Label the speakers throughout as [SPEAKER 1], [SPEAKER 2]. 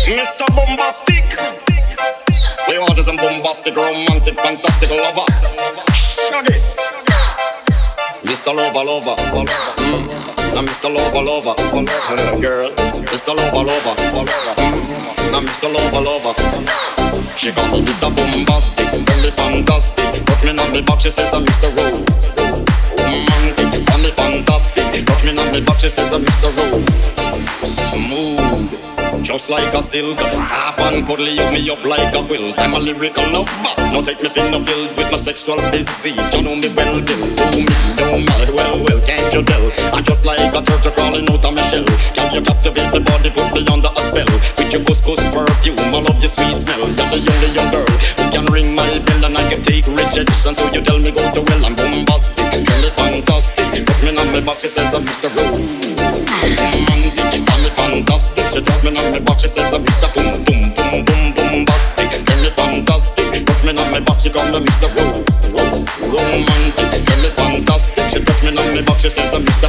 [SPEAKER 1] Mr. Bombastic. We want is some bombastic, romantic, fantastic lover. Shaggy. Mr. Lover. Now Mr. Lover. Girl. Mr. Lover. Now Mr. Lover. She call me Mr. Bombastic, tell me fantastic. Touch me on me back, she says I'm Mr. Romantic, tell me fantastic. Touch me on me back, she says I'm Mr. Smooth, just like a silk. Soft and cuddly, you me up like a quilt. I'm a lyrical lover. Now take me thin and filled with my sexual physique. You know me well, Bill. Do me, don't matter, well, can't you tell? I'm just like a turtle crawling out of my shell. Can you captivate the body, put me under a spell? With your couscous perfume, I love your sweet smell. You're the only young girl who can ring my bell, and I can take rejection. So you tell me go to well, I'm bombastic, tell me fantastic. Put me on my box, she says I'm Mr. Romantic, tell me fantastic. She touch me on my box, she says I'm Mr. Bombastic, tell me fantastic. Touch me on my box, she call me Mr. Romantic, tell me fantastic. She touch me on my box, she says I'm Mr.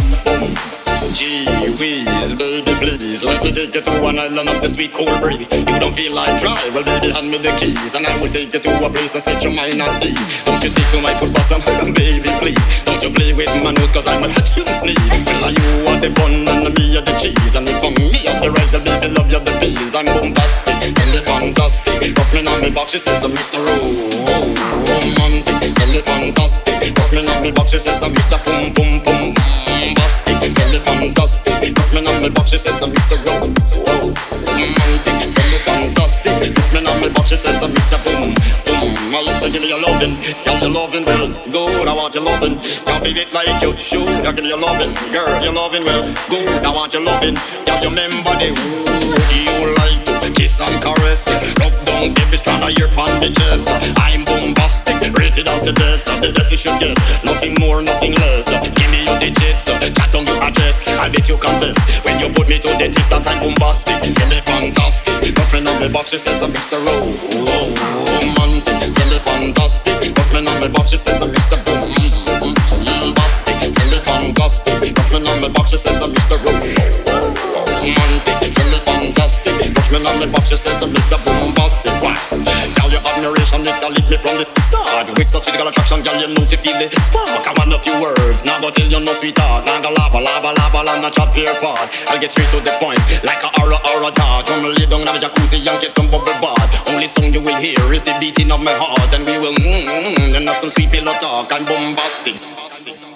[SPEAKER 1] Gee whiz, baby please, let me take you to an island of the sweet cool breeze. You don't feel like try, well baby hand me the keys, and I will take you to a place and set your mind at ease. Don't you take to my foot bottom, baby please. Don't you play with my nose, cause I will hurt you sneeze. Well you are the bun and me are the cheese, and if me are the rice, baby love you the peas. I'm bombastic, tell me fantastic. Put me on me box, she says I'm Mr. Romantic, tell me fantastic. Put me on me box, she says I'm Mr. Bombastic, tell me fantastic. Put me on me box, she says I'm Mr. Romantic, tell me fantastic. Put me on me box, she says I'm Mr. Well, say give me your lovin', girl, your lovin' well good. I want your lovin', girl, beat it like you should. Girl, give me your lovin', girl, your lovin' well good. I want your lovin', girl, you remember the you like to kiss and caress. Rub down every strand of your pan bitches. I'm bombastic, rated as the best you should get. Nothing more, nothing less. Give me your digits, chat on your address. I bet you confess when you put me to the test that I'm bombastic. Tell me fantastic, my friend on the box, she says I'm Mr. Romantic. Tell me fantastic, my friend on the box, she says I'm Mr. Bombastic. Tell me fantastic, my friend on the box, she says I'm Mr. Romantic. Tell me fantastic, touch me on the box, she says I'm Mr. Bombastic. Girl, your admiration, it lit me from the start. With such physical attraction, girl, you know to feel the spark. I want a few words, now go tell you no sweetheart. Now go lava, and chat pure fart. I'll get straight to the point, like a aura dart. Come lay down in the jacuzzi and get some bubble bath. Only song you will hear is the beating of my heart, and we will and have some sweet pillow talk. I'm bombastic.